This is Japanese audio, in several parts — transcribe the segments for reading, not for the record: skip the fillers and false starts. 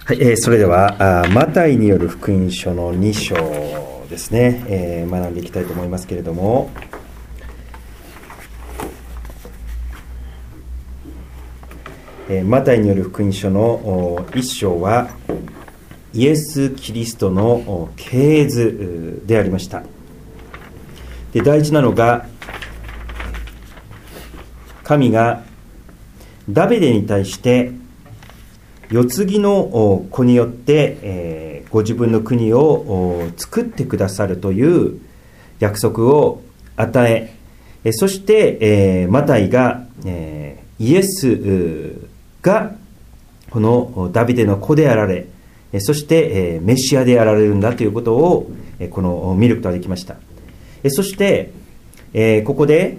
はい、それではマタイによる福音書の2章ですね、学んでいきたいと思いますけれども、マタイによる福音書の1章はイエス・キリストの系図でありました。で、大事なのが、神がダビデに対して世継ぎの子によって、ご自分の国を作ってくださるという約束を与え、そして、マタイが、イエスがこのダビデの子であられ、そして、メシアであられるんだということを見ることができました。そして、ここで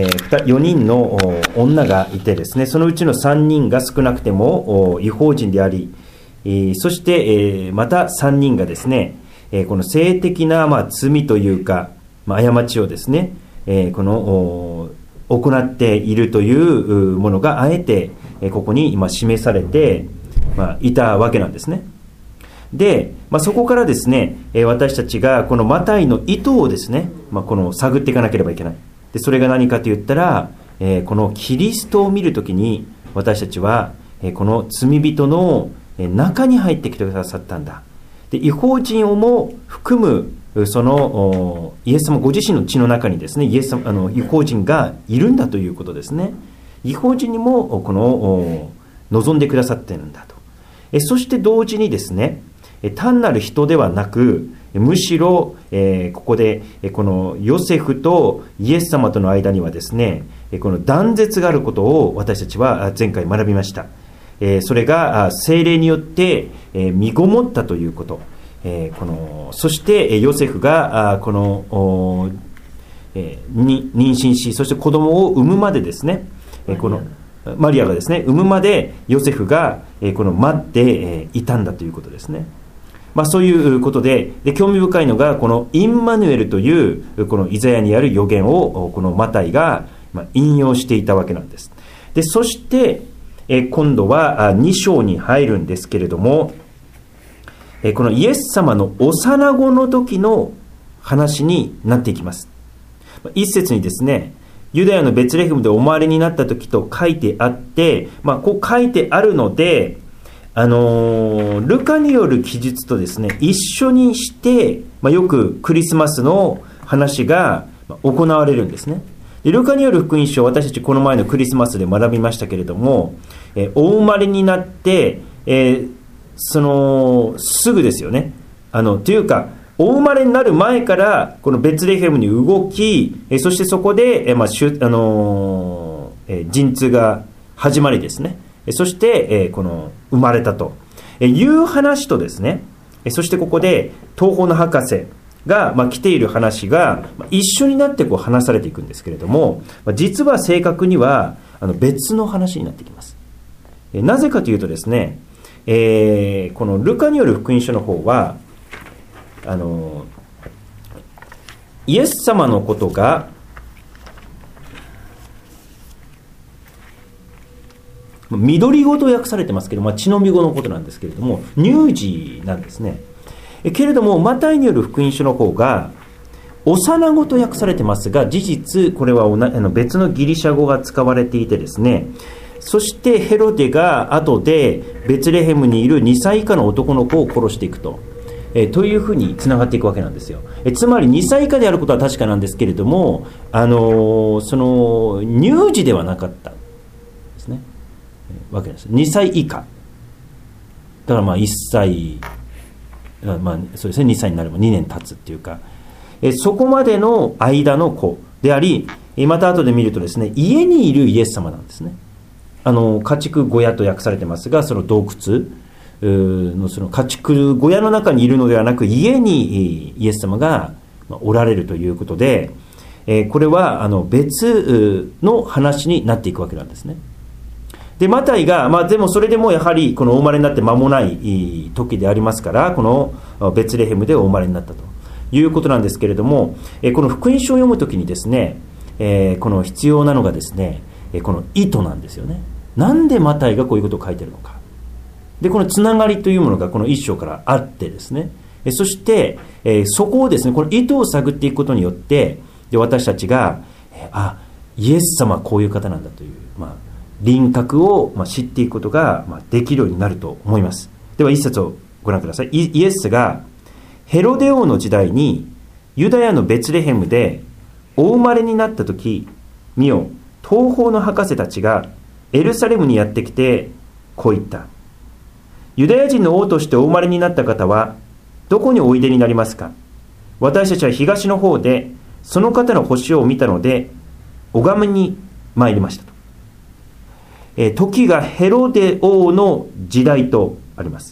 4人の女がいてですね、そのうちの3人が少なくても違法人であり、そしてまた3人がですね、この性的な罪というか過ちをですね、行っているというものがあえてここに今示されていたわけなんですね。で、そこからですね、私たちがこのマタイの意図をですね、この探っていかなければいけない。で、それが何かと言ったら、このキリストを見るときに私たちはこの罪人の中に入ってきてくださったんだ。で、違法人をも含むそのイエス様ご自身の血の中にですね、イエス様違法人がいるんだということですね。違法人にもこの望んでくださっているんだと。そして同時にですね、単なる人ではなく、むしろ、ここでこのヨセフとイエス様との間にはですね、この断絶があることを私たちは前回学びました。それが聖霊によって身ごもったということ。そしてヨセフがこの妊娠し、そして子供を産むまでですね、このマリアがですね、産むまでヨセフがこの待っていたんだということですね。そういうことで、興味深いのがこのインマヌエルというこのイザヤにある預言をこのマタイが引用していたわけなんです。で、そして今度は2章に入るんですけれども、このイエス様の幼子の時の話になっていきます。一節にですね、ユダヤのベツレヘムでお生まれになった時と書いてあって、こう書いてあるので、ルカによる記述とですね一緒にして、よくクリスマスの話が行われるんですね。で、ルカによる福音書、私たちこの前のクリスマスで学びましたけれども、お生まれになって、すぐですよね。というかお生まれになる前からこのベツレヘムに動き、そしてそこで、陣痛が始まりですね。そして、この生まれたという話とですね、そしてここで東方の博士が、来ている話が一緒になってこう話されていくんですけれども、実は正確には別の話になってきます。なぜかというとですね、このルカによる福音書の方はイエス様のことが緑語と訳されてますけど、血のみ子のことなんですけれども、乳児なんですね。けれどもマタイによる福音書の方が幼子と訳されてますが、事実これは別のギリシャ語が使われていてですね、そしてヘロデが後でベツレヘムにいる2歳以下の男の子を殺していくというふうにつながっていくわけなんですよ。つまり2歳以下であることは確かなんですけれども、その乳児ではなかったですねわけです。2歳以下だから1歳、そうですね、2歳になれば2年経つっていうか、そこまでの間の子であり、また後で見るとですね、家にいるイエス様なんですね。家畜小屋と訳されてますが、その洞窟のその家畜小屋の中にいるのではなく、家にイエス様がおられるということで、これは別の話になっていくわけなんですね。で、マタイが、でもそれでもやはりこのお生まれになって間もない時でありますから、このベツレヘムでお生まれになったということなんですけれども、この福音書を読むときにですね、この必要なのがですね、この意図なんですよね。なんでマタイがこういうことを書いてるのか。 でこのつながりというものがこの一章からあってですね、そして、そこをですね、この意図を探っていくことによって、で私たちが、イエス様はこういう方なんだという、輪郭を知っていくことができるようになると思います。では一節をご覧ください。イエスがヘロデ王の時代にユダヤのベツレヘムでお生まれになった時、見よ、東方の博士たちがエルサレムにやってきてこう言った。ユダヤ人の王としてお生まれになった方はどこにおいでになりますか。私たちは東の方でその方の星を見たので拝みに参りましたと。時がヘロデ王の時代とあります。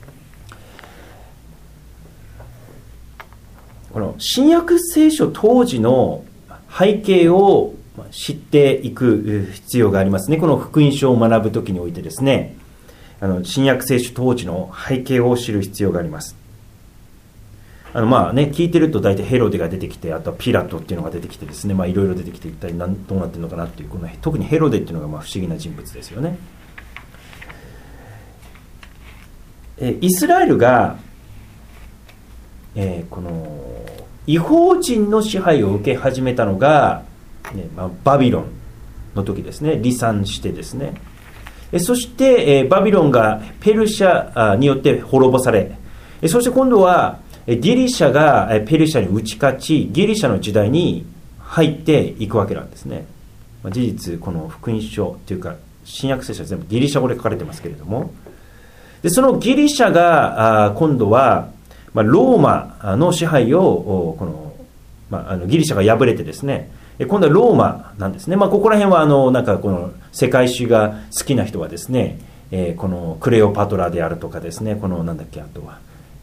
この新約聖書当時の背景を知っていく必要がありますね。この福音書を学ぶときにおいてですね、新約聖書当時の背景を知る必要があります。聞いてると大体ヘロデが出てきて、あとはピラトっていうのが出てきてですね、いろいろ出てきて一体どうなってるのかなっていう、特にヘロデっていうのが不思議な人物ですよね。イスラエルが、この異邦人の支配を受け始めたのが、バビロンの時ですね。離散してですね、そして、バビロンがペルシャによって滅ぼされ、そして今度はギリシャがペルシャに打ち勝ち、ギリシャの時代に入っていくわけなんですね。事実この福音書というか新約聖書は全部ギリシャ語で書かれてますけれども、でそのギリシャが今度はローマの支配をギリシャが敗れてですね、今度はローマなんですね。ここら辺はこの世界史が好きな人はですね、このクレオパトラであるとかですね、このあとは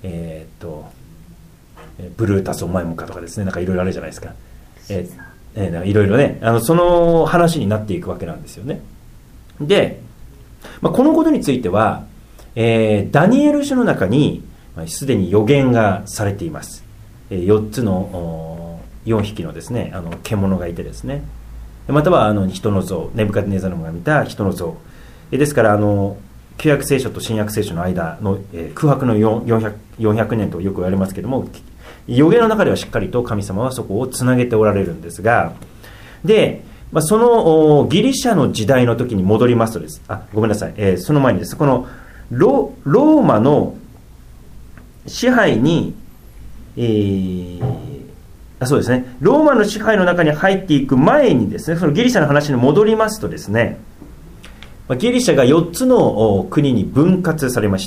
ブルータス・オマイモカとかですね、いろいろあるじゃないですか。いろいろね、その話になっていくわけなんですよね。で、このことについては、ダニエル書の中にすでに予言がされています。4つの4匹のですね、獣がいてですね、または人の像、ネブカデネザルが見た人の像ですから、旧約聖書と新約聖書の間の、空白の400年とよく言われますけれども、予言の中ではしっかりと神様はそこをつなげておられるんですが、で、そのギリシャの時代の時に戻りますとです、ごめんなさい、その前にです、このローマの支配に、そうですね、ローマの支配の中に入っていく前にですね、そのギリシャの話に戻りますとですね、ギリシャが4つの国に分割されました。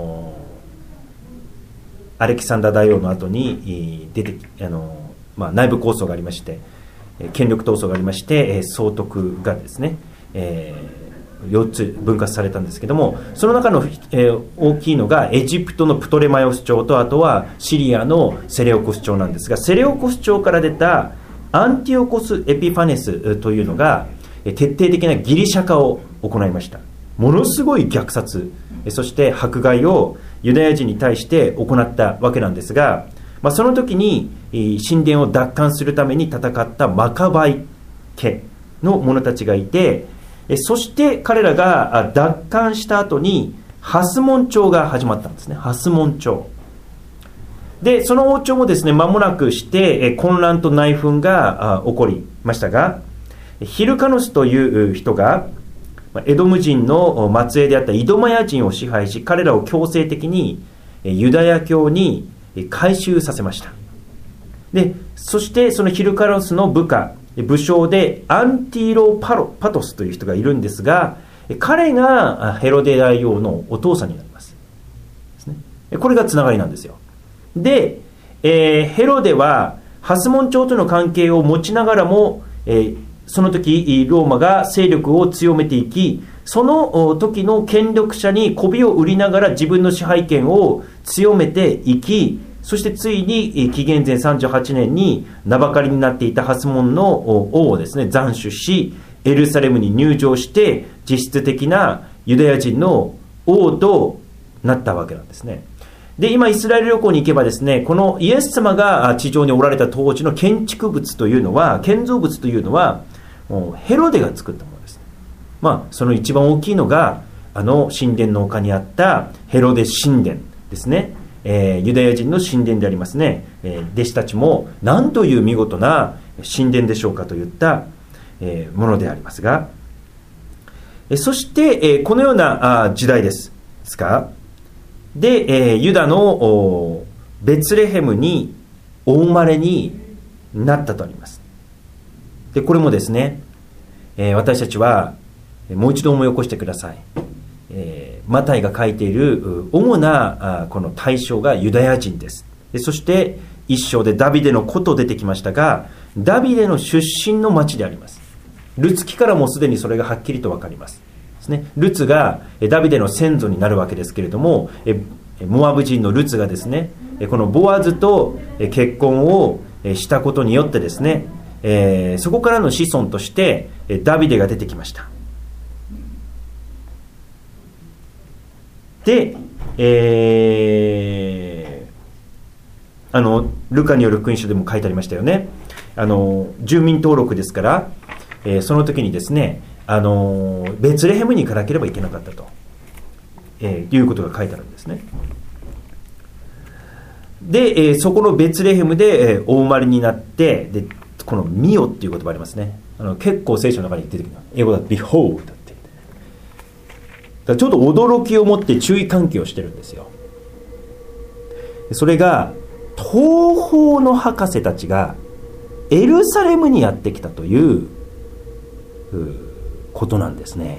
アレキサンダー大王の後に出て内部構想がありまして、権力闘争がありまして、総督がですね、4つ分割されたんですけども、その中の、大きいのがエジプトのプトレマイオス朝と、あとはシリアのセレオコス朝なんですが、セレオコス朝から出たアンティオコス・エピファネスというのが徹底的なギリシャ化を行いました。ものすごい虐殺、そして迫害をユダヤ人に対して行ったわけなんですが、その時に神殿を奪還するために戦ったマカバイ家の者たちがいて、そして彼らが奪還した後にハスモン朝が始まったんですね。ハスモン朝で、その王朝もですね、間もなくして混乱と内紛が起こりましたが、ヒルカノスという人がエドム人の末裔であったイドマヤ人を支配し、彼らを強制的にユダヤ教に改宗させました。で、そしてそのヒルカノスの部下、武将でアンティロパトスという人がいるんですが、彼がヘロデ大王のお父さんになります。これがつながりなんですよ。で、ヘロデはハスモン朝との関係を持ちながらも、その時ローマが勢力を強めていき、その時の権力者に媚びを売りながら自分の支配権を強めていき、そしてついに紀元前38年に名ばかりになっていたハスモンの王をですね、斬首し、エルサレムに入城して実質的なユダヤ人の王となったわけなんですね。で、今イスラエル旅行に行けばですね、このイエス様が地上におられた当時の建築物というのは、建造物というのはもうヘロデが作ったものです。その一番大きいのが神殿の丘にあったヘロデ神殿ですね、ユダヤ人の神殿でありますね、弟子たちも何という見事な神殿でしょうかといった、ものでありますが、そして、このような時代ですか。で、ユダのベツレヘムにお生まれになったとあります。でこれもですね、私たちはもう一度思い起こしてください。マタイが書いている主なこの対象がユダヤ人です。でそして一章でダビデの子と出てきましたが、ダビデの出身の町であります。ルツ記からもすでにそれがはっきりと分かりますですね。ルツがダビデの先祖になるわけですけれども、モアブ人のルツがですね、このボアズと結婚をしたことによってですね、そこからの子孫としてダビデが出てきました。で、ルカによる福音書でも書いてありましたよね。住民登録ですから、その時にですね、ベツレヘムに行かなければいけなかったと、いうことが書いてあるんですね。で、そこのベツレヘムで、お生まれになって、でこの見よっていう言葉ありますね。結構聖書の中に出てくる。英語だと Behold だって。だからちょっと驚きを持って注意喚起をしてるんですよ。それが東方の博士たちがエルサレムにやってきたということなんですね。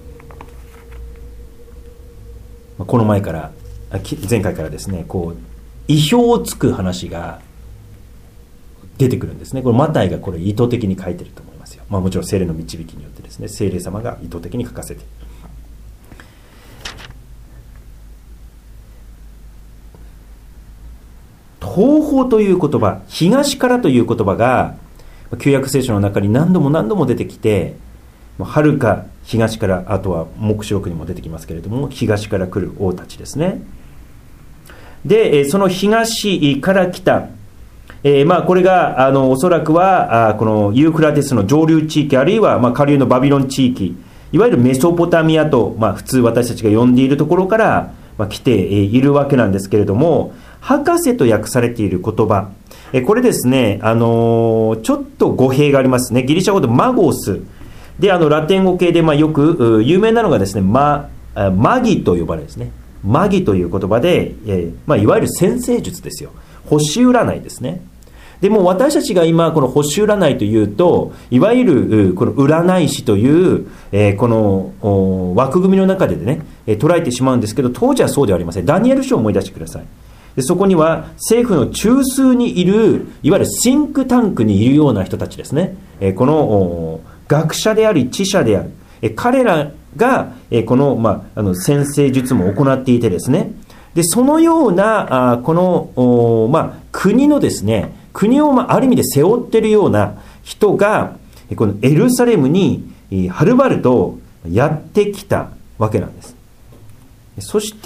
この前から前回からですね、こう意表をつく話が出てくるんですね。これマタイがこれ意図的に書いてると思いますよ。もちろん聖霊の導きによってですね、聖霊様が意図的に書かせて、東方という言葉、東からという言葉が旧約聖書の中に何度も何度も出てきて、遥か東から、あとは黙示録にも出てきますけれども、東から来る王たちですね。でその東から来た、これがおそらくはこのユーフラテスの上流地域、あるいは下流のバビロン地域、いわゆるメソポタミアと、普通私たちが呼んでいるところから来ているわけなんですけれども、博士と訳されている言葉、これですね、ちょっと語弊がありますね。ギリシャ語でマゴスで、ラテン語系でよく有名なのがですね、マギと呼ばれるですね。マギという言葉で、いわゆる占星術ですよ。星占いですね。でも私たちが今この星占いというと、いわゆるこの占い師という、この枠組みの中でね、捉えてしまうんですけど、当時はそうではありません。ダニエル書を思い出してください。でそこには政府の中枢にいる、いわゆるシンクタンクにいるような人たちですね。この学者であり知者である、彼らがこの、占星術も行っていてですね、でそのようなこの、国のですね、国をある意味で背負っているような人がこのエルサレムにはるばるとやってきたわけなんです。そして、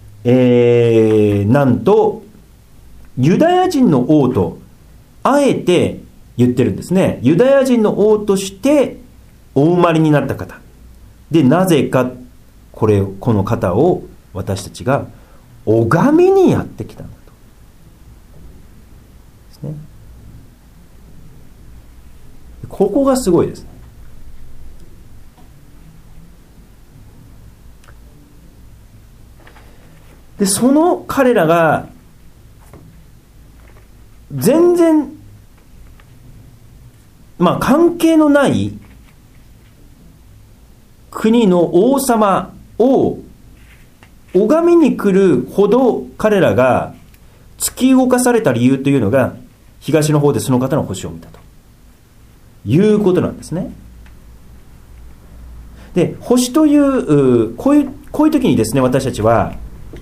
なんとユダヤ人の王とあえて言ってるんですね。ユダヤ人の王としてお生まれになった方で、なぜかこの方を私たちが拝みにやってきたんだとですね。ここがすごいですね。でその彼らが全然関係のない国の王様を拝みに来るほど彼らが突き動かされた理由というのが、東の方でその方の星を見たということなんですね。で星というこういう時にですね、私たちは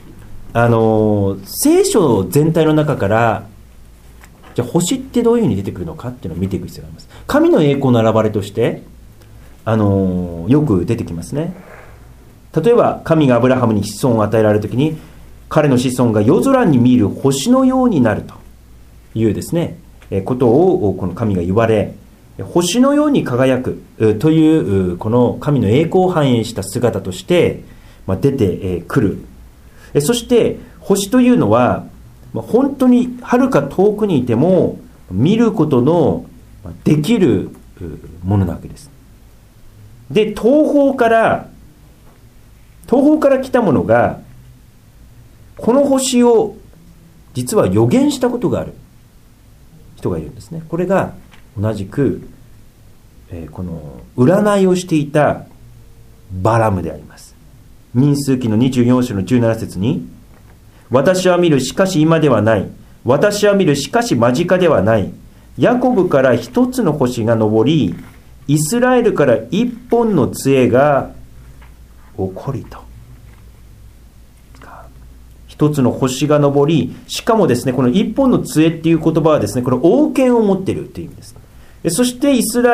聖書全体の中から、じゃあ星ってどういうふうに出てくるのかっていうのを見ていく必要があります。神の栄光の現れとしてよく出てきますね。例えば神がアブラハムに子孫を与えられるときに、彼の子孫が夜空に見る星のようになるというですね、ことをこの神が言われ、 星のように輝くというこの神の栄光を反映した姿として出てくる。そして星というのは本当に遥か遠くにいても見ることのできるものなわけです。で、東方から来たものがこの星を実は予言したことがある人がいるんですね。これが同じく、この占いをしていたバラムであります。民数記の24章の17節に、私は見る、しかし今ではない。私は見る、しかし間近ではない。ヤコブから一つの星が昇り、イスラエルから一本の杖が起こりと。一つの星が昇り、しかもですね、この一本の杖っていう言葉はですね、これ王権を持っているという意味です。そして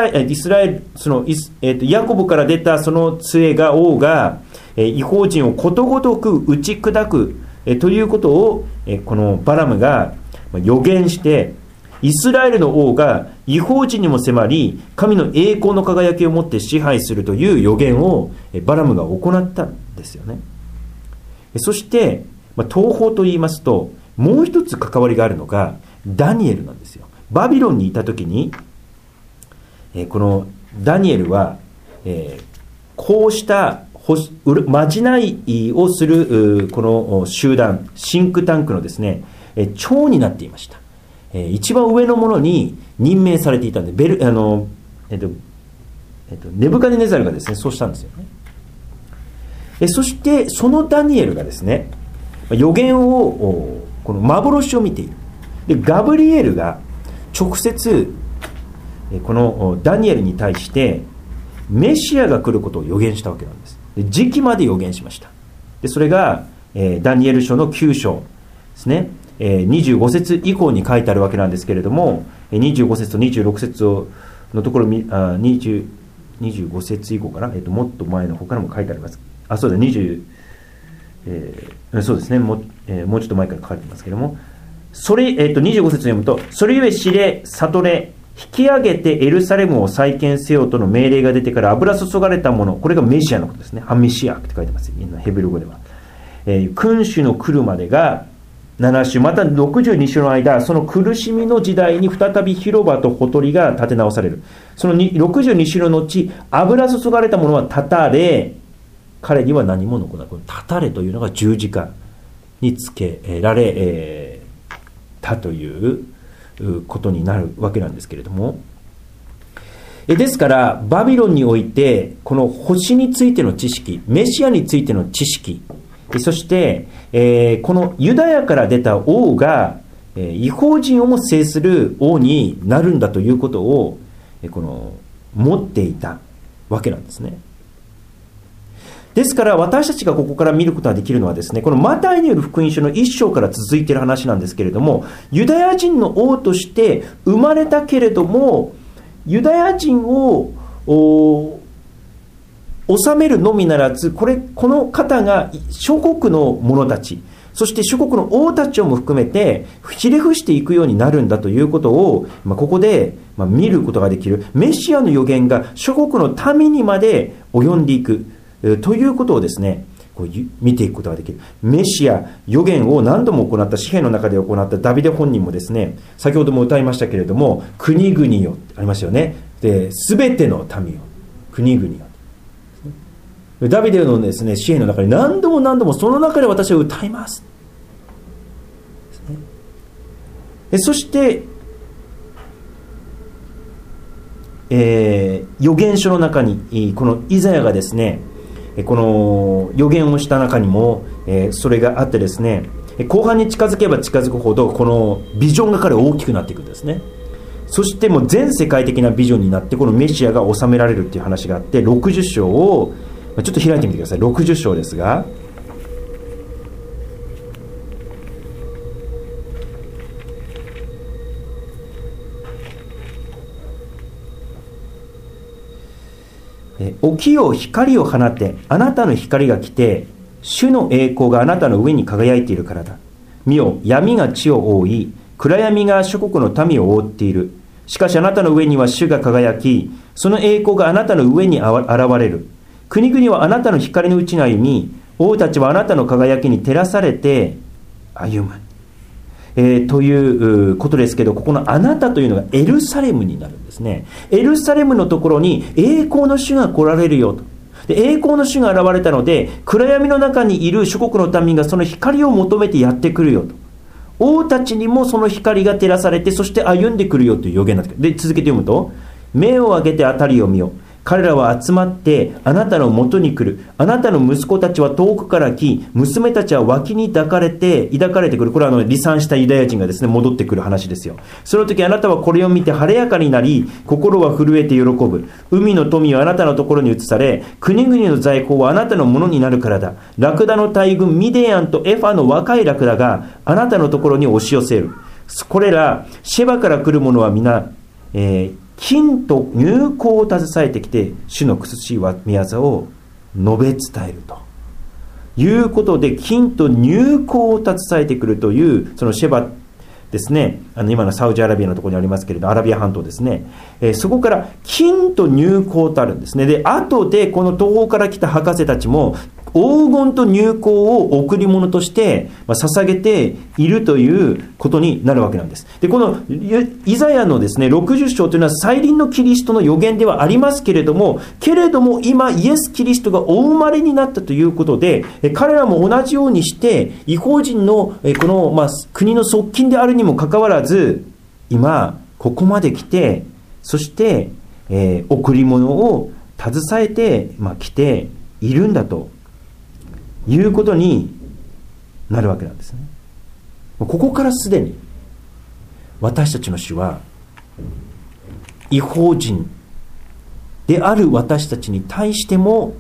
ヤコブから出たその杖が、王が異邦人をことごとく打ち砕くということをこのバラムが予言して、イスラエルの王が異邦人にも迫り、神の栄光の輝きを持って支配するという予言をバラムが行ったんですよね。そして東方と言いますと、もう一つ関わりがあるのがダニエルなんですよ。バビロンにいた時にこのダニエルはこうしたまじないをするこの集団、シンクタンクのですね長になっていました。一番上のものに任命されていたんで、ネブカデネザルがですねそうしたんですよね。そしてそのダニエルがですね予言をこの幻を見ている。でガブリエルが直接このダニエルに対してメシアが来ることを予言したわけなんです。で時期まで予言しました。でそれがダニエル書の9章ですね、25節以降に書いてあるわけなんですけれども、25節と26節のところ25節以降かな、もっと前の方からも書いてあります。そうだ、そうですね、もうちょっと前から書かれてますけれども、それ、25節読むと、それゆえ知れ、悟れ、引き上げてエルサレムを再建せよとの命令が出てから油注がれたもの、これがメシアのことですね。ハメシアって書いてます。ヘブル語では。君主の来るまでが7週、また62週の間、その苦しみの時代に再び広場とほとりが立て直される。その62週の後、油注がれたものは断たれ、彼には何も残らない。この断たれというのが十字架につけられたということになるわけなんですけれども、ですからバビロンにおいてこの星についての知識、メシアについての知識、そして、このユダヤから出た王が異邦人をも制する王になるんだということをこの持っていたわけなんですね。ですから私たちがここから見ることができるのはですね、このマタイによる福音書の1章から続いている話なんですけれども、ユダヤ人の王として生まれたけれども、ユダヤ人を治めるのみならず、この方が諸国の者たち、そして諸国の王たちをも含めてひれ伏していくようになるんだということを、ここで見ることができる。メシアの予言が諸国の民にまで及んでいくということをですね、こう見ていくことができる。メシア予言を何度も行った詩篇の中で行ったダビデ本人もですね、先ほども歌いましたけれども、国々よありますよね。で、すべての民よ、国々よ。ダビデのですね詩篇の中に何度もその中で私は歌いますですね。そして、預言書の中にこのイザヤがですね、この預言をした中にも、それがあってですね、後半に近づけば近づくほどこのビジョンが彼は大きくなっていくんですね。そしてもう全世界的なビジョンになって、このメシアが治められるっていう話があって、60章をちょっと開いてみてください。60章ですが、起きよ光を放て、あなたの光が来て、主の栄光があなたの上に輝いているからだ。見よ、闇が地を覆い、暗闇が諸国の民を覆っている。 しかしあなたの上には主が輝き、その栄光があなたの上に現れる。国々はあなたの光のうちに歩み、王たちはあなたの輝きに照らされて歩む。ということですけど、ここのあなたというのがエルサレムになるんですね。エルサレムのところに栄光の主が来られるよと。で、栄光の主が現れたので、暗闇の中にいる諸国の民がその光を求めてやってくるよと。王たちにもその光が照らされて、そして歩んでくるよという予言になってくる。で、続けて読むと、目を上げて辺りを見よ。彼らは集まってあなたの元に来る。あなたの息子たちは遠くから来、娘たちは脇に抱かれてくる。これは離散したユダヤ人がですね、戻ってくる話ですよ。その時あなたはこれを見て晴れやかになり、心は震えて喜ぶ。海の富はあなたのところに移され、国々の財宝はあなたのものになるからだ。ラクダの大群ミディアンとエファの若いラクダがあなたのところに押し寄せる。これらシェバから来る者は皆、金と入香を携えてきて、主の苦しい宮沢を述べ伝えるということで、金と入香を携えてくるという、そのシェバですね、今のサウジアラビアのところにありますけれど、アラビア半島ですね、そこから金と入香とあるんですね。で、後でこの東方から来た博士たちも黄金と入香を贈り物として捧げているということになるわけなんです。で、このイザヤのですね、60章というのは再臨のキリストの予言ではありますけれども、今イエス・キリストがお生まれになったということで、彼らも同じようにして異邦人のこの国の側近であるにもかかわらず、今ここまで来て、そして贈り物を携えて来ているんだということになるわけなんですね。ここからすでに私たちの主は異邦人である私たちに対しても、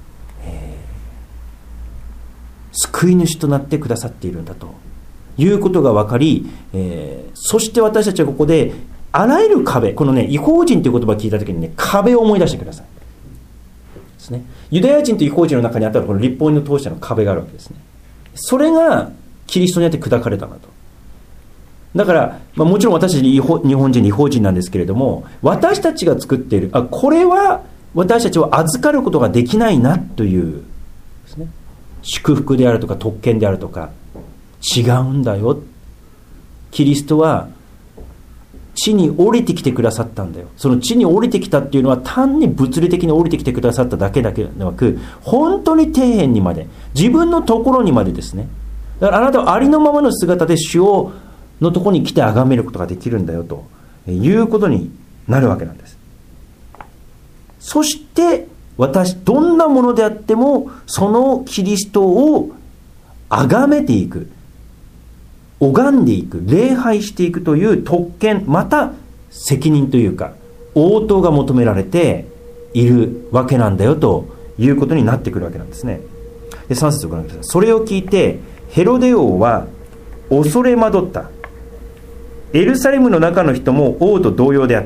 救い主となってくださっているんだということが分かり、そして私たちはここであらゆる壁、このね、異邦人という言葉を聞いたときにね、壁を思い出してください。ですね、ユダヤ人と異邦人の中にあったこの立法の当事者の壁があるわけですね。それがキリストによって砕かれたんだと。だから、もちろん私たち日本人異邦人なんですけれども、私たちが作っているこれは私たちは預かることができないなというですね、祝福であるとか特権であるとか、違うんだよ。キリストは地に降りてきてくださったんだよ。その地に降りてきたっていうのは単に物理的に降りてきてくださっただけではなく、本当に底辺にまで、自分のところにまでですね。だからあなたはありのままの姿で主のところに来て崇めることができるんだよということになるわけなんです。そしてどんなものであってもそのキリストを崇めていく、拝んでいく、礼拝していくという特権、また責任というか応答が求められているわけなんだよということになってくるわけなんですね。で、3節をご覧ください。それを聞いてヘロデ王は恐れ惑った。エルサレムの中の人も王と同様であった。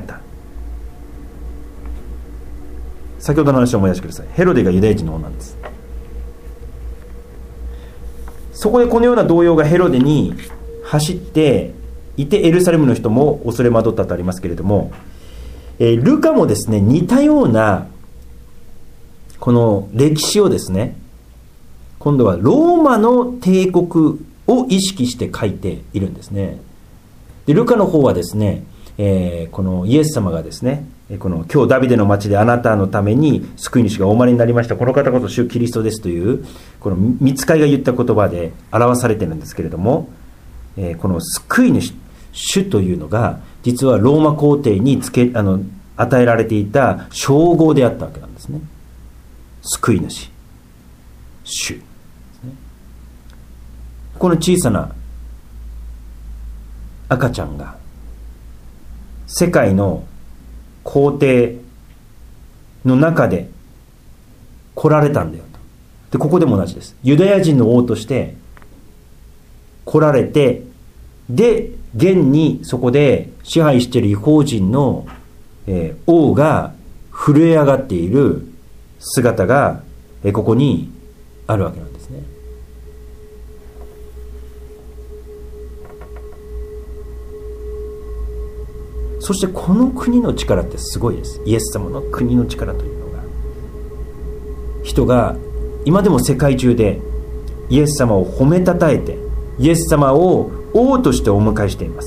先ほどの話を思い出してください。ヘロデがユダヤ人の王なんです。そこでこのような動揺がヘロデに走っていて、エルサレムの人も恐れ惑ったとありますけれども、ルカもですね、似たようなこの歴史をですね、今度はローマの帝国を意識して書いているんですね。で、ルカの方はですね、このイエス様がですね、この今日ダビデの町であなたのために救い主がお生まれになりました、この方こそ主キリストですというこの御使いが言った言葉で表されているんですけれども、この救い主、主というのが実はローマ皇帝に与えられていた称号であったわけなんですね。救い主、主ですね。この小さな赤ちゃんが世界の皇帝の中で来られたんだよと。で、ここでも同じです。ユダヤ人の王として来られて、で現にそこで支配している異邦人の、王が震え上がっている姿が、ここにあるわけなんですね。 そしてこの国の力ってすごいです。イエス様の国の力というのが、人が今でも世界中でイエス様を褒めたたえて、イエス様を王としてお迎えしています。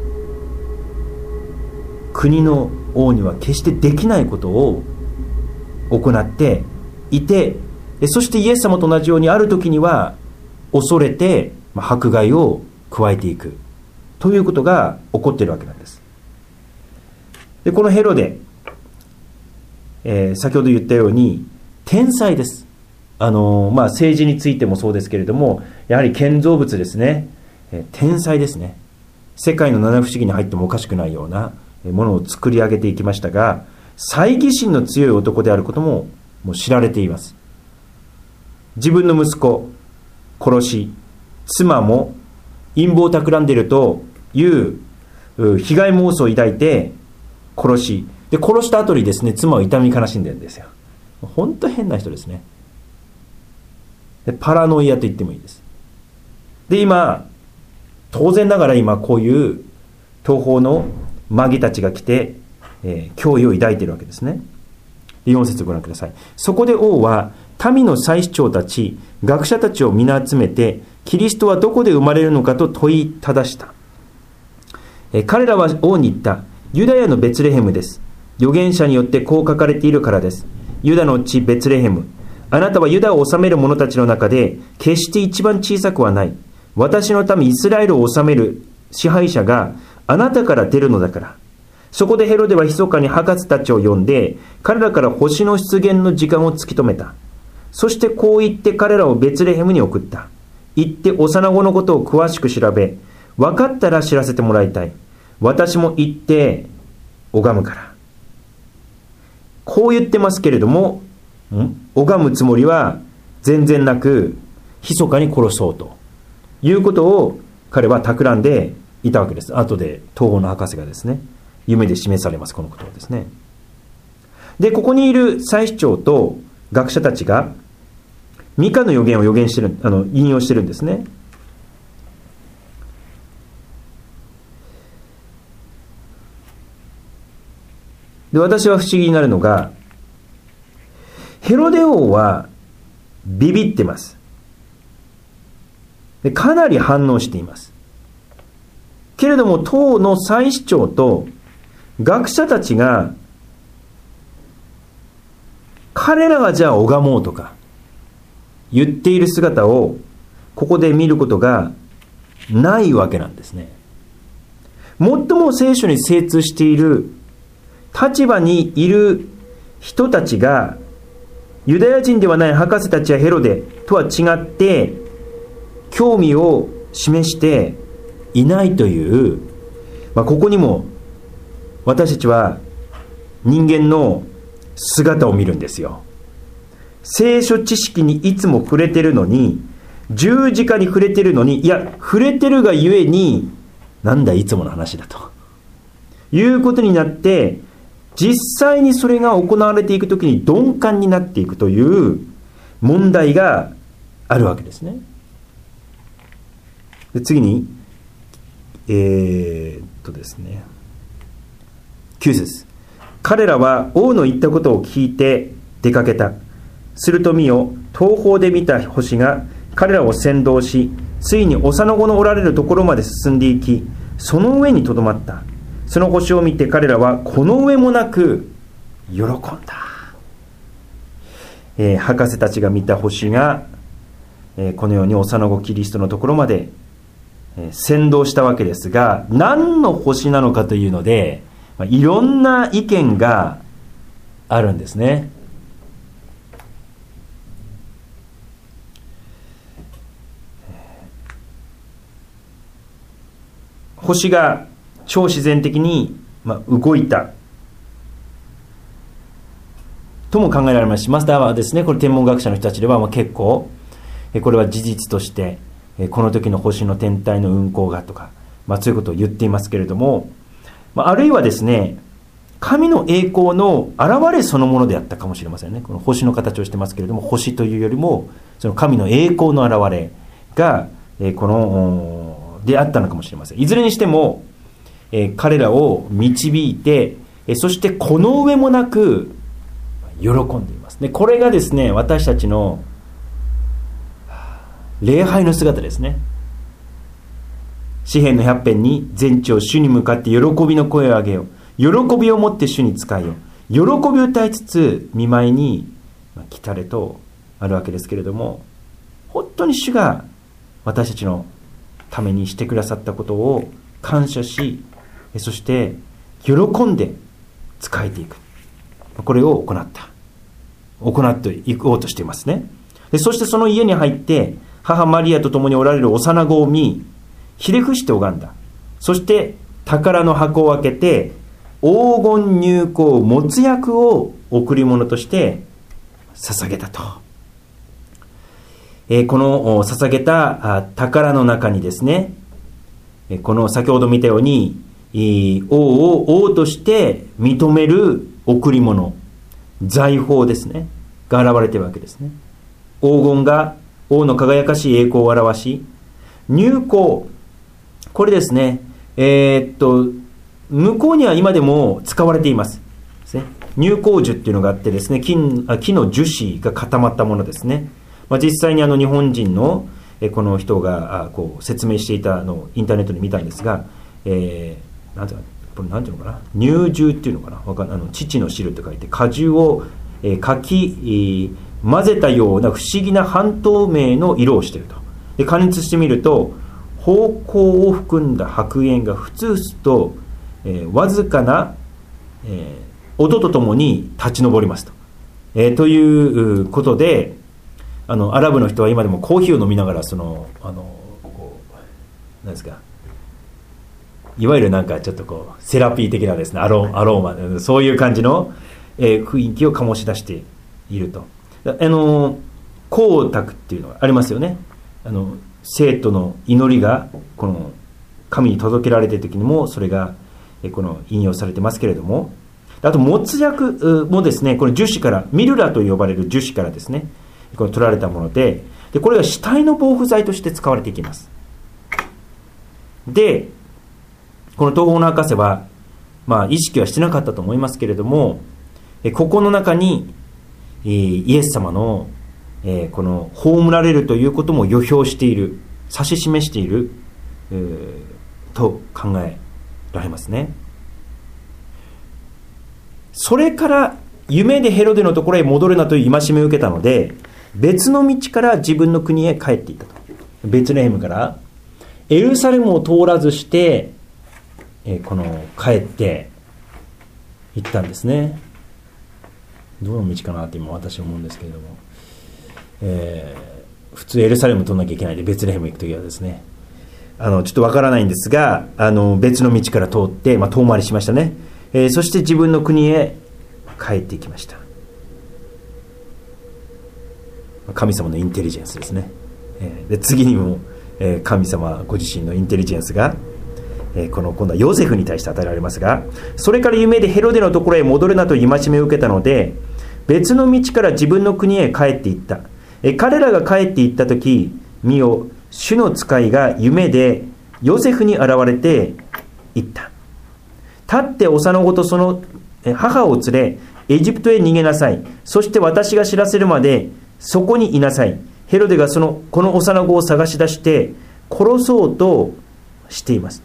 国の王には決してできないことを行っていて、そしてイエス様と同じようにある時には恐れて迫害を加えていくということが起こっているわけなんです。でこのヘロデ、先ほど言ったように天才です。政治についてもそうですけれども、やはり建造物ですね、天才ですね。世界の七不思議に入ってもおかしくないようなものを作り上げていきましたが、猜疑心の強い男であることももう知られています。自分の息子殺し、妻も陰謀を企んでいるという被害妄想を抱いて殺し、で殺した後にですね、妻を痛み悲しんでるんですよ。本当変な人ですね。でパラノイアと言ってもいいです。で今当然ながら今こういう東方のマギたちが来て、脅威を抱いているわけですね。4節ご覧ください。そこで王は民の祭司長たち、学者たちを皆集めて、キリストはどこで生まれるのかと問いただした。彼らは王に言った。ユダヤのベツレヘムです。預言者によってこう書かれているからです。ユダの地ベツレヘム。あなたはユダを治める者たちの中で決して一番小さくはない。私の民イスラエルを治める支配者があなたから出るのだから。そこでヘロデは密かに博士たちを呼んで、彼らから星の出現の時間を突き止めた。そしてこう言って彼らをベツレヘムに送った。行って幼子のことを詳しく調べ、分かったら知らせてもらいたい。私も行って拝むから。こう言ってますけれども、拝むつもりは全然なく、密かに殺そうということを彼は企んでいたわけです。後で東方の博士がですね、夢で示されます、このことをですね。でここにいる祭司長と学者たちがミカの預言を引用してるんですね。で私は不思議になるのが、ヘロデ王はビビってます。でかなり反応しています。けれども当の祭司長と学者たちが、彼らがじゃあ拝もうとか言っている姿をここで見ることがないわけなんですね。最も聖書に精通している立場にいる人たちが、ユダヤ人ではない博士たちやヘロデとは違って興味を示していないという、ここにも私たちは人間の姿を見るんですよ。聖書知識にいつも触れてるのに、十字架に触れてるのに、いや触れてるがゆえに、なんだいつもの話だということになって、実際にそれが行われていくときに鈍感になっていくという問題があるわけですね。で次にですね、9節。彼らは王の言ったことを聞いて出かけた。すると見よ、東方で見た星が彼らを先導し、ついに幼子のおられるところまで進んでいき、その上にとどまった。その星を見て彼らはこの上もなく喜んだ。博士たちが見た星が、このように幼子キリストのところまで、先導したわけですが、何の星なのかというので、いろんな意見があるんですね。星が超自然的に動いたとも考えられますし、またはですね、これ天文学者の人たちでは結構これは事実としてこの時の星の天体の運行がとか、そういうことを言っていますけれども、あるいはですね、神の栄光の現れそのものであったかもしれませんね。この星の形をしてますけれども、星というよりもその神の栄光の現れがこのであったのかもしれません。いずれにしても彼らを導いて、そしてこの上もなく喜んでいますね。これがですね、私たちの礼拝の姿ですね。詩篇の100編に、全地を主に向かって喜びの声を上げよう、喜びを持って主に仕えよう、喜びを歌いつつ見舞いに来たれとあるわけですけれども、本当に主が私たちのためにしてくださったことを感謝し、そして喜んで仕えていく、これを行っていこうとしていますね。でそしてその家に入って母マリアと共におられる幼子を見、ひれ伏して拝んだ。そして宝の箱を開けて黄金入香没薬を贈り物として捧げたと。この捧げた宝の中にですね、この先ほど見たように王を王として認める贈り物、財宝ですねが現れているわけですね。黄金が王の輝かしい栄光を表し、入香、これですね、向こうには今でも使われていますですね。入香樹っていうのがあってですね、木の樹脂が固まったものですね。実際に日本人のこの人がこう説明していたのをインターネットで見たんですが、なんていうのかな、乳汁っていうのかな、乳の汁と書いて果汁をかき混ぜたような不思議な半透明の色をしていると。で加熱してみると芳香を含んだ白煙がふつふつと、わずかな、音とともに立ち上りますと、ということで、アラブの人は今でもコーヒーを飲みながらこうなんですか、いわゆるなんかちょっとこうセラピー的なですね、アローマ、そういう感じの、雰囲気を醸し出していると。光沢っていうのがありますよね。生徒の祈りがこの神に届けられている時にもそれがこの引用されてますけれども、あと没薬もですね、この樹脂からミルラと呼ばれる樹脂からですね、これ取られたもので、これが死体の防腐剤として使われていきます。でこの東方の博士は、意識はしてなかったと思いますけれども、ここの中にイエス様のこの葬られるということも予表している、指し示していると考えられますね。それから夢でヘロデのところへ戻るなという戒めを受けたので、別の道から自分の国へ帰っていったと。ベツレヘムからエルサレムを通らずしてこの帰って行ったんですね。どの道かなって今私は思うんですけれども、普通エルサレム通らなきゃいけないで、ベツレヘム行くときはですね、ちょっとわからないんですが、別の道から通って、遠回りしましたね。そして自分の国へ帰っていきました。神様のインテリジェンスですね。で次にも、神様ご自身のインテリジェンスが、今度はヨセフに対して与えられますが、それから夢でヘロデのところへ戻るなという戒めを受けたので、別の道から自分の国へ帰っていった。彼らが帰っていったとき、見よ、主の使いが夢でヨセフに現れて言った。立って幼子とその母を連れ、エジプトへ逃げなさい。そして私が知らせるまでそこにいなさい。ヘロデがこの幼子を探し出して殺そうとしています。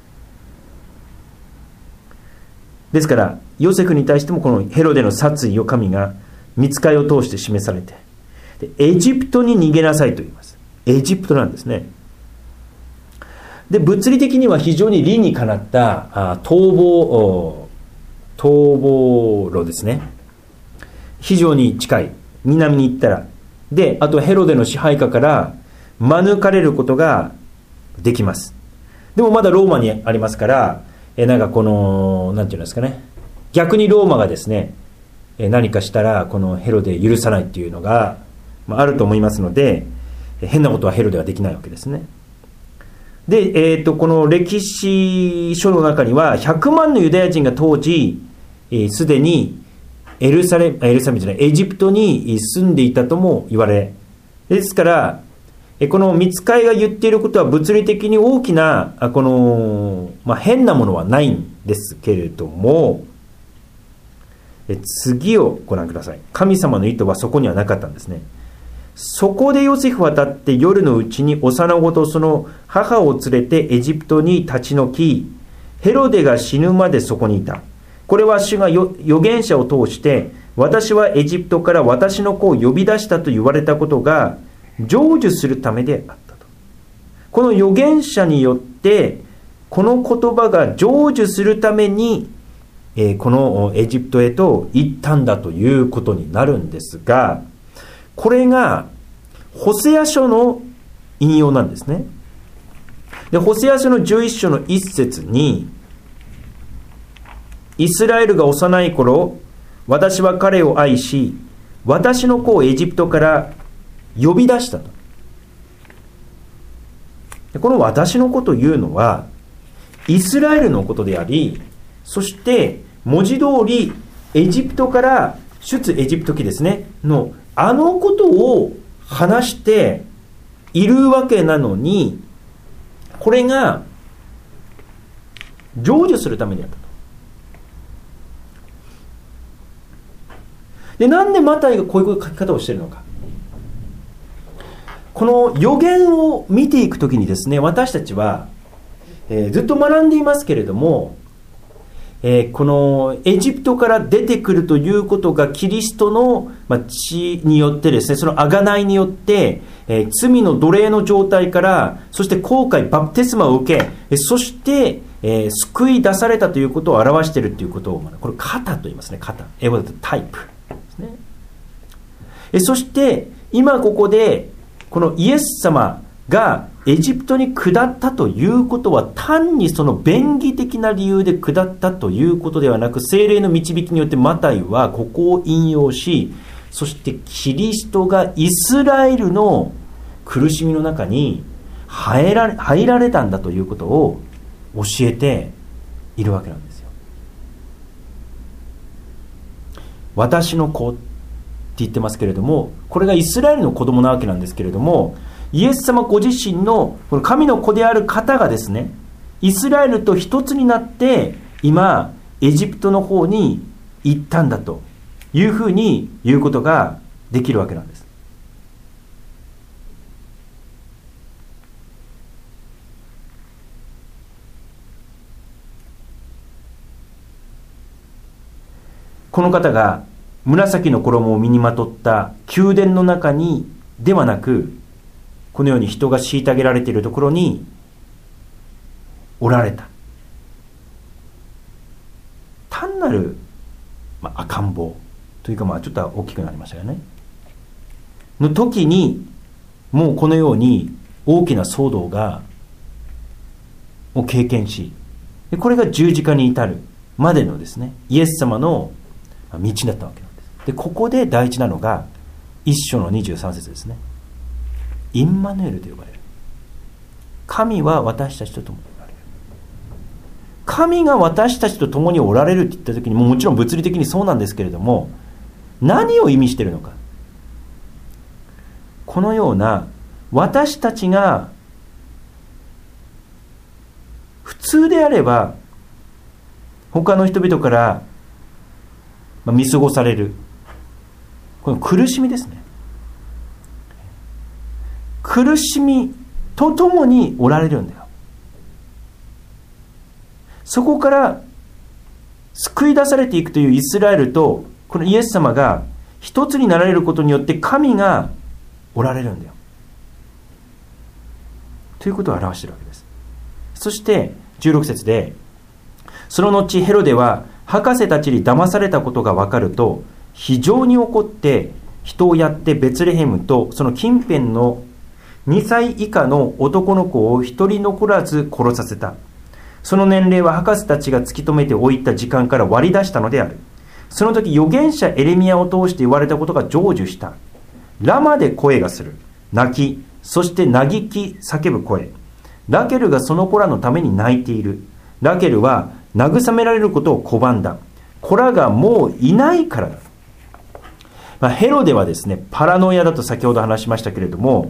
ですからヨセフに対してもこのヘロデの殺意を神が御使いを通して示されて、でエジプトに逃げなさいと言います。エジプトなんですね。で物理的には非常に理にかなった逃亡路ですね。非常に近い、南に行ったら、であとヘロデの支配下から免れることができます。でもまだローマにありますから、なんかこのなんていうんですかね、逆にローマがですね何かしたらこのヘロデ許さないっていうのがあると思いますので、変なことはヘロデはできないわけですね。で、この歴史書の中には100万のユダヤ人が当時すでにエジプトに住んでいたとも言われ、ですからこの御使いが言っていることは物理的に大きな変なものはないんですけれども、次をご覧ください。神様の意図はそこにはなかったんですね。そこでヨセフは立って夜のうちに幼子とその母を連れてエジプトに立ち退き、ヘロデが死ぬまでそこにいた。これは主が預言者を通して、私はエジプトから私の子を呼び出したと言われたことが成就するためであったと。この預言者によってこの言葉が成就するために、このエジプトへと行ったんだということになるんですが、これがホセア書の引用なんですね。で、ホセア書の11章の1節に、イスラエルが幼い頃、私は彼を愛し、私の子をエジプトから呼び出したと。で、この私の子というのはイスラエルのことであり、そして文字通りエジプトから出エジプト記ですねのあのことを話しているわけなのに、これが成就するためにあったと。で、なんでマタイがこういう書き方をしているのか。この預言を見ていくときにですね、私たちは、ずっと学んでいますけれども、このエジプトから出てくるということがキリストの血によってですね、その贖いによって、罪の奴隷の状態から、そして後悔バプテスマを受け、そして、救い出されたということを表しているということを、これ型と言いますね。型、英語だとタイプですね。そして今ここでこのイエス様がエジプトに下ったということは、単にその便宜的な理由で下ったということではなく、聖霊の導きによってマタイはここを引用し、そしてキリストがイスラエルの苦しみの中に入られたんだということを教えているわけなんですよ。私の子って言ってますけれども、これがイスラエルの子供なわけなんですけれども、イエス様ご自身のこの神の子である方がですね、イスラエルと一つになって今エジプトの方に行ったんだというふうに言うことができるわけなんです。この方が紫の衣を身にまとった宮殿の中にではなく、このように人が虐げられているところにおられた。単なる、赤ん坊というか、ちょっと大きくなりましたよねの時に、もうこのように大きな騒動を経験し、これが十字架に至るまでのですね、イエス様の道だったわけなんです。で、ここで大事なのが1章の23節ですね。インマヌエルと呼ばれる。神は私たちと共におられる。神が私たちと共におられるって言った時に、もちろん物理的にそうなんですけれども、何を意味しているのか。このような私たちが普通であれば他の人々から見過ごされる、この苦しみですね。苦しみとともにおられるんだよ。そこから救い出されていくというイスラエルと、このイエス様が一つになられることによって神がおられるんだよということを表しているわけです。そして16節で、その後ヘロデは博士たちに騙されたことが分かると非常に怒って、人をやってベツレヘムとその近辺の2歳以下の男の子を一人残らず殺させた。その年齢は博士たちが突き止めておいた時間から割り出したのである。その時預言者エレミヤを通して言われたことが成就した。ラマで声がする、泣き、そして嘆き叫ぶ声。ラケルがその子らのために泣いている。ラケルは慰められることを拒んだ。子らがもういないからだ。ヘロデはですね、パラノイアだと先ほど話しましたけれども、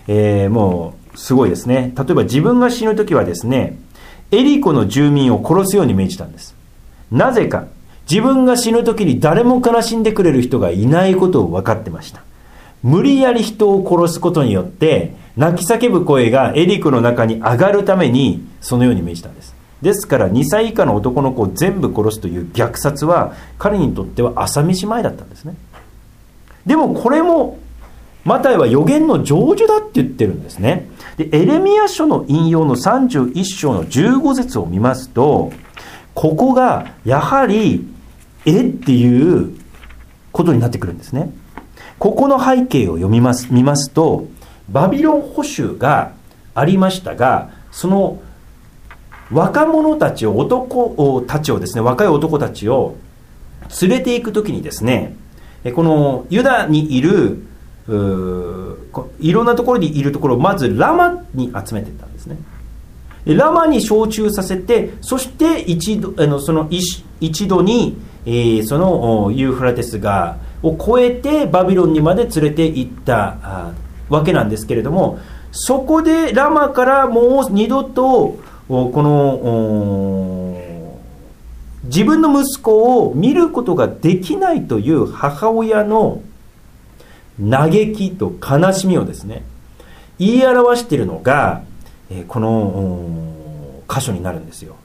もうすごいですね。例えば自分が死ぬときはですね、エリコの住民を殺すように命じたんです。なぜか、自分が死ぬときに誰も悲しんでくれる人がいないことを分かってました。無理やり人を殺すことによって泣き叫ぶ声がエリコの中に上がるためにそのように命じたんです。ですから2歳以下の男の子を全部殺すという虐殺は彼にとっては朝飯前だったんですね。でもこれもマタイは預言の成就だって言ってるんですね。でエレミヤ書の引用の31章の15節を見ますと、ここがやはりっていうことになってくるんですね。ここの背景を見ますと、バビロン捕囚がありましたが、その若者たちを、ですね、若い男たちを連れていくときにですね、このユダにいるいろんなところにいるところをまずラマに集めていったんですね。ラマに召集させて、そして一度に、そのユーフラテス川を越えてバビロンにまで連れて行ったわけなんですけれども、そこでラマからもう二度とこの自分の息子を見ることができないという母親の嘆きと悲しみをですね、言い表しているのがこの箇所になるんですよ。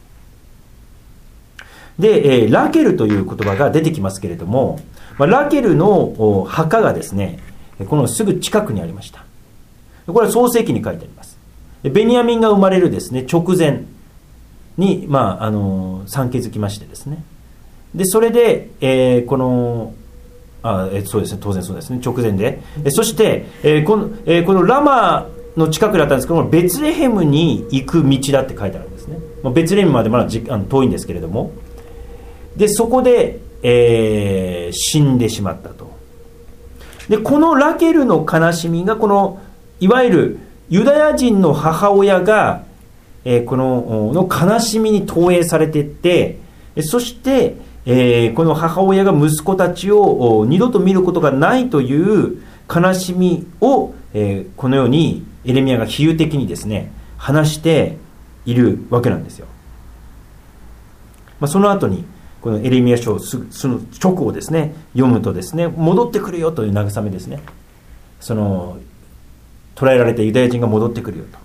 で、ラケルという言葉が出てきますけれども、ラケルの墓がですね、このすぐ近くにありました。これは創世記に書いてあります。ベニヤミンが生まれるですね、直前に、産気づきましてですね。で、それで、そうですね、当然そうですね、直前で。そして、このラマの近くだったんですけども、ベツレヘムに行く道だって書いてあるんですね。ベツレヘムまでまだ遠いんですけれども。で、そこで、死んでしまったと。で、このラケルの悲しみが、この、いわゆるユダヤ人の母親が、この悲しみに投影されていって、そして、この母親が息子たちを二度と見ることがないという悲しみを、このようにエレミヤが比喩的にですね、話しているわけなんですよ。その後にこのエレミヤ書をその直後ですね、読むとですね、戻ってくるよという慰めですね。その捕らえられたユダヤ人が戻ってくるよと。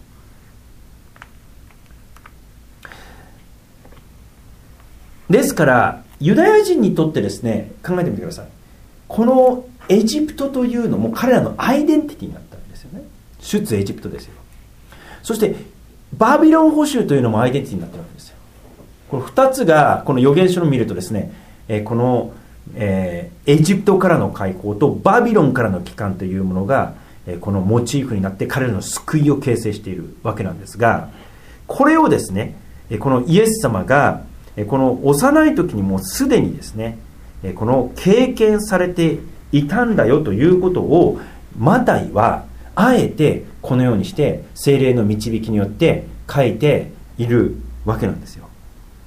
ですからユダヤ人にとってですね、考えてみてください。このエジプトというのも彼らのアイデンティティになったんですよね。出エジプトですよ。そしてバビロン捕囚というのもアイデンティティになってるわけですよ。この2つがこの預言書を見るとですね、この、エジプトからの解放とバビロンからの帰還というものがこのモチーフになって彼らの救いを形成しているわけなんですが、これをですね、このイエス様がこの幼い時にもうすでにですね、この経験されていたんだよということをマタイはあえてこのようにして聖霊の導きによって書いているわけなんですよ。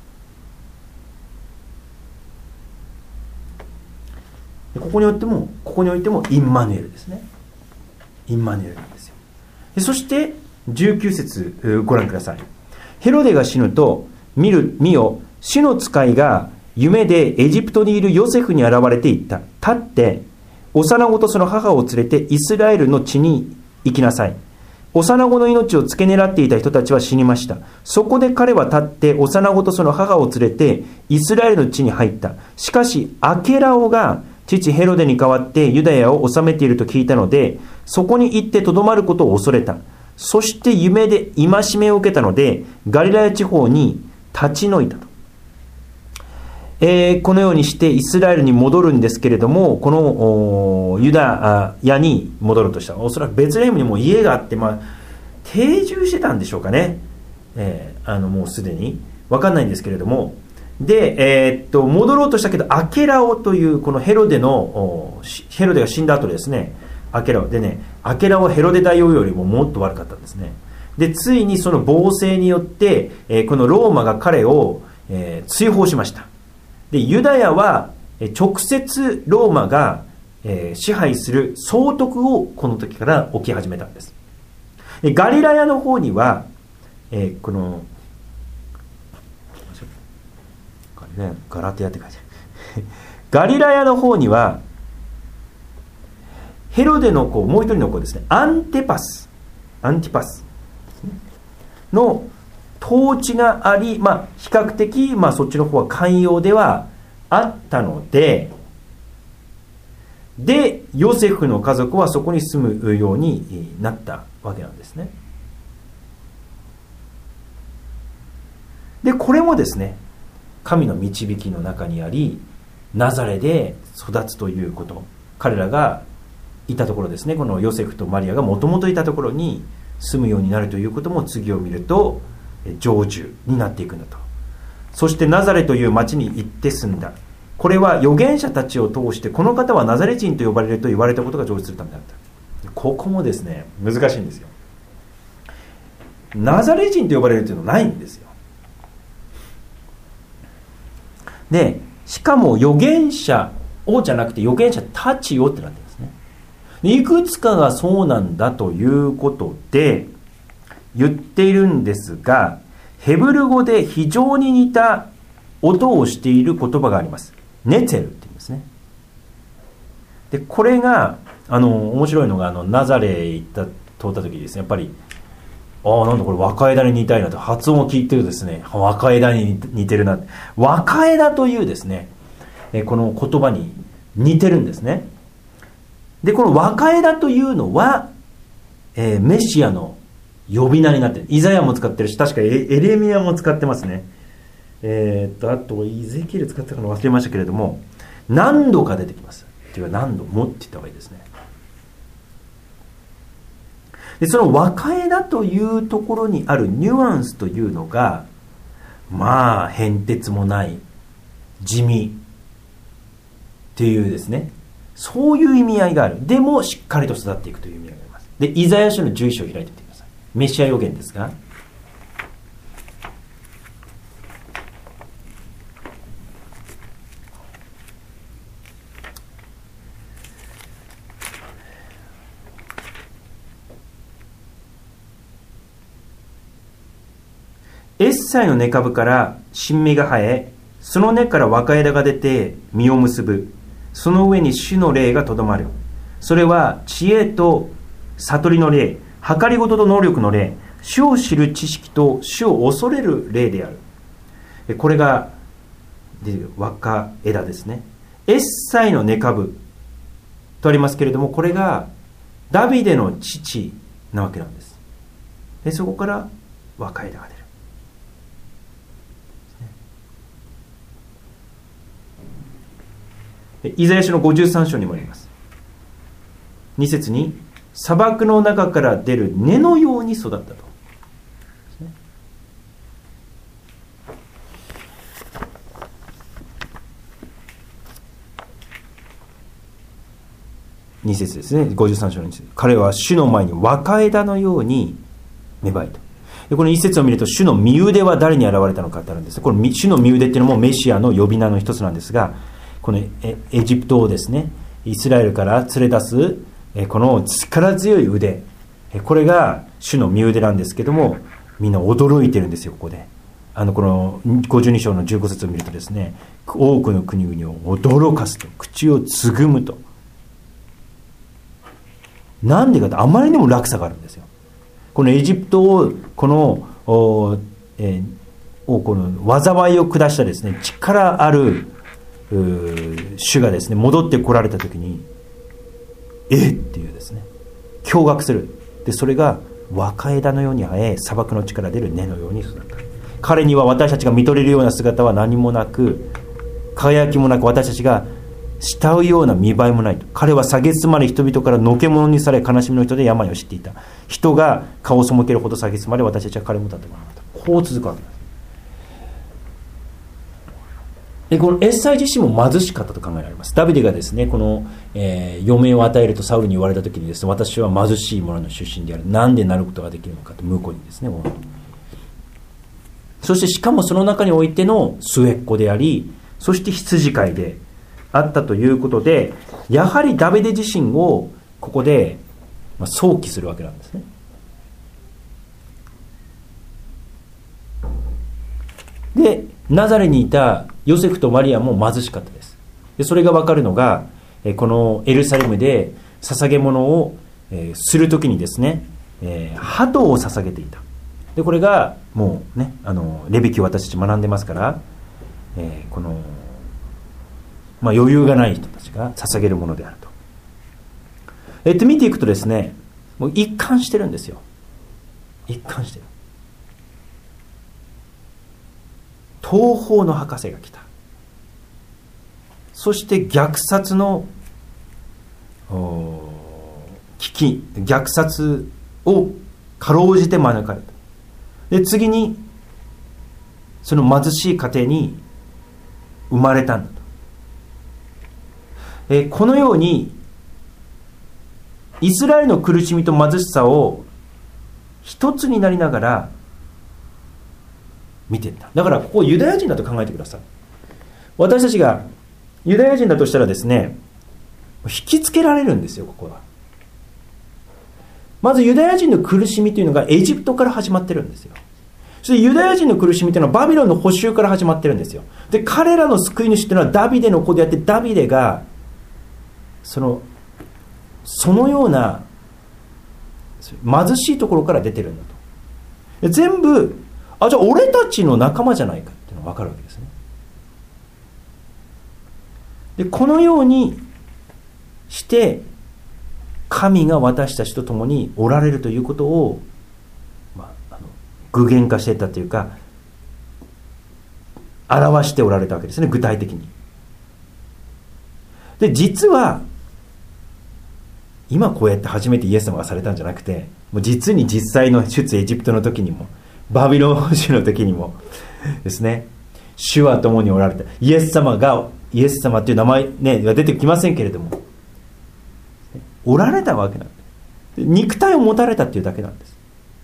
ここにおいてもインマヌエルですね。インマヌエルなんですよ。そして19節ご覧ください。ヘロデが死ぬと見よ、主の使いが夢でエジプトにいるヨセフに現れていった。立って幼子とその母を連れてイスラエルの地に行きなさい。幼子の命を付け狙っていた人たちは死にました。そこで彼は立って幼子とその母を連れてイスラエルの地に入った。しかしアケラオが父ヘロデに代わってユダヤを治めていると聞いたので、そこに行ってとどまることを恐れた。そして夢で戒めを受けたのでガリラヤ地方に立ち退いたと。このようにしてイスラエルに戻るんですけれども、このユダヤに戻るとしたら、おそらくベツレヘムにも家があって、定住してたんでしょうかね。もうすでに分かんないんですけれども、で、戻ろうとしたけどアケラオというこのヘロデが死んだ後ですね、アケラオはヘロデ大王よりももっと悪かったんですね。でついにその暴政によって、このローマが彼を、追放しました。でユダヤは直接ローマが支配する総督をこの時から起き始めたんです。 ガリラヤの方には、このガラテヤって書いてあるガリラヤの方にはヘロデの子、もう一人の子ですね、アンティパスの統治があり、比較的、そっちの方は寛容ではあったので、ヨセフの家族はそこに住むようになったわけなんですね。で、これもですね、神の導きの中にあり、ナザレで育つということ、彼らがいたところですね、このヨセフとマリアがもともといたところに住むようになるということも、次を見ると成就になっていくんだと。そしてナザレという町に行って住んだ。これは預言者たちを通してこの方はナザレ人と呼ばれると言われたことが成就するためだった。ここもですね、難しいんですよ。ナザレ人と呼ばれるというのはないんですよ。で、しかも預言者をじゃなくて預言者たちをってなってるんですね。で、いくつかがそうなんだということで言っているんですが、ヘブル語で非常に似た音をしている言葉があります。ネツェルって言うんですね。で、これが面白いのがナザレ通った時にですね、やっぱりなんだこれ若枝に似たいなと発音を聞いてるとですね、若枝に似てるな、若枝というですね、この言葉に似てるんですね。で、この若枝というのは、メシアの呼び名になってる。イザヤも使ってるし、確かエレミヤも使ってますね。あとイゼキエル使ってたの忘れましたけれども、何度か出てきます。っていうか何度もって言った方がいいですね。で、その若枝というところにあるニュアンスというのが、変哲もない地味っていうですね、そういう意味合いがある。でもしっかりと育っていくという意味合いがあります。で、イザヤ書の11章を開いてみてください。メシア予言ですが、エッサイの根株から新芽が生え、その根から若枝が出て実を結ぶ。その上に主の霊がとどまる。それは知恵と悟りの霊、計りごとと能力の霊、主を知る知識と主を恐れる霊である。これが若枝ですね。エッサイの根株とありますけれども、これがダビデの父なわけなんです。で、そこから若枝が出る。イザヤ書の53章にもあります。2節に砂漠の中から出る根のように育ったと。2節ですね。53章の2節。彼は主の前に若枝のように芽生えた。で、この一節を見ると、主の身腕は誰に現れたのかってあるんです。この主の身腕っていうのもメシアの呼び名の一つなんですが、このエジプトをですね、イスラエルから連れ出すこの力強い腕、これが主の身腕なんですけども、みんな驚いてるんですよ。ここでこの52章の15節を見るとですね、多くの国々を驚かすと、口をつぐむと。なんでかって、あまりにも落差があるんですよ。このエジプトをこの災いを下したですね、力ある主がですね、戻ってこられた時にっていうですね、驚愕する。で、それが若枝のように生え、砂漠の地から出る根のように育った。彼には私たちが見とれるような姿は何もなく、輝きもなく、私たちが慕うような見栄えもないと。彼は蔑まれ、人々からのけ者にされ、悲しみの人で病を知っていた。人が顔を背けるほど蔑まれ、私たちは彼も立ってもらった。こう続くわけです。で、このエッサイ自身も貧しかったと考えられます。ダビデがですね、この、余命を与えるとサウルに言われた時にですね、私は貧しい者の出身である。なんでなることができるのかと、向こうにですね。そしてしかもその中においての末っ子であり、そして羊飼いであったということで、やはりダビデ自身をここで想起するわけなんですね。 でナザレにいたヨセフとマリアも貧しかったです。でそれが分かるのがこのエルサレムで捧げ物をするときにですね、鳩を捧げていた。でこれがもうねレビ記を私たち学んでますから、この、余裕がない人たちが捧げるものであると。見ていくとですね、もう一貫してるんですよ。一貫してる。東方の博士が来た。そして虐殺の危機、虐殺をかろうじて免れた。で次にその貧しい家庭に生まれたんだと。このようにイスラエルの苦しみと貧しさを一つになりながら見ていった。だからここユダヤ人だと考えてください。私たちがユダヤ人だとしたらですね、引きつけられるんですよ。ここはまずユダヤ人の苦しみというのがエジプトから始まってるんですよ。そしてユダヤ人の苦しみというのはバビロンの捕囚から始まってるんですよ。で彼らの救い主というのはダビデの子であって、ダビデがそのような貧しいところから出てるんだと。で全部じゃあ俺たちの仲間じゃないかっていうのが分かるわけですね。でこのようにして神が私たちと共におられるということを、具現化していったというか表しておられたわけですね、具体的に。で実は今こうやって初めてイエス様がされたんじゃなくて、もう実に実際の出エジプトの時にもバビロン捕囚の時にもですね、主は共におられた。イエス様という名前ねが出てきませんけれども、おられたわけなんです。肉体を持たれたっていうだけなんです。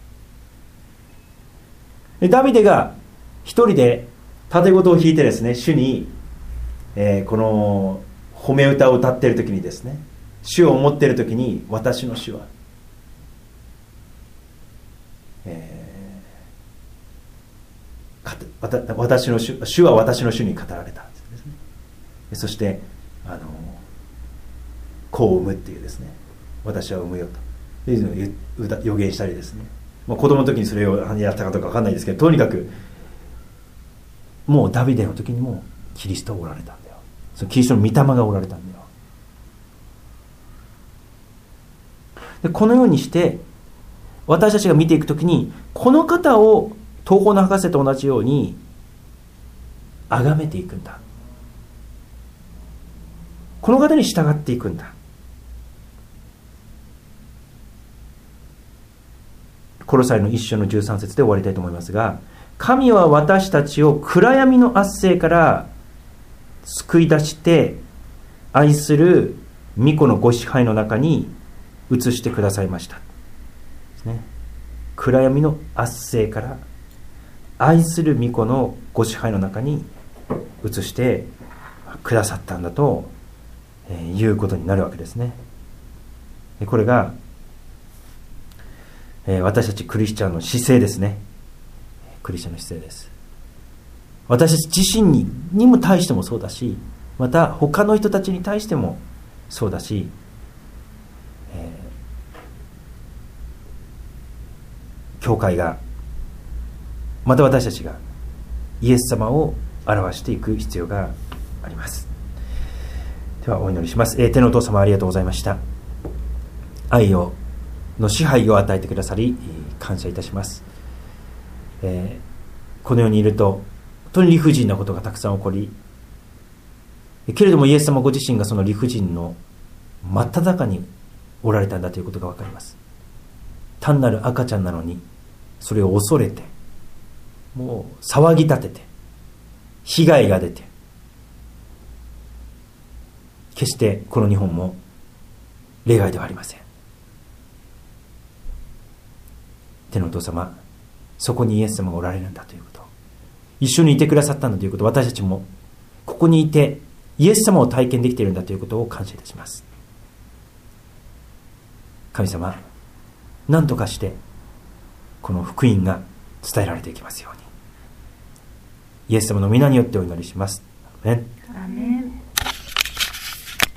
でダビデが一人で竪琴を弾いてですね、主に、この褒め歌を歌っている時にですね、主を思っている時に、私の主は、私の主は私の主に語られたんですね。そして子を産むっていうですね、私は産むよと予言したりですね、子供の時にそれをやったかどうか分かんないですけど、とにかくもうダビデの時にもキリストがおられたんだよ。そのキリストの御霊がおられたんだよ。でこのようにして私たちが見ていくときに、この方を東方の博士と同じように崇めていくんだ。この方に従っていくんだ。コロサイの1章の13節で終わりたいと思いますが、神は私たちを暗闇の圧政から救い出して愛する御子のご支配の中に移してくださいましたですね。暗闇の圧政から愛する御子のご支配の中に移してくださったんだということになるわけですね。これが私たちクリスチャンの姿勢ですね。クリスチャンの姿勢です。私たち自身にも対してもそうだし、また他の人たちに対してもそうだし、教会が、また私たちがイエス様を表していく必要があります。ではお祈りします。天のお父様、ありがとうございました。愛の支配を与えてくださり感謝いたします。この世にいると本当に理不尽なことがたくさん起こり、けれどもイエス様ご自身がその理不尽の真っ只中におられたんだということが分かります。単なる赤ちゃんなのにそれを恐れて、もう騒ぎ立てて被害が出て、決してこの日本も例外ではありません。天のお父様、そこにイエス様がおられるんだということ、一緒にいてくださったんだということ、私たちもここにいてイエス様を体験できているんだということを感謝いたします。神様、何とかしてこの福音が伝えられていきますように、 イエス様の皆によってお祈りします。アーメン。 アーメン。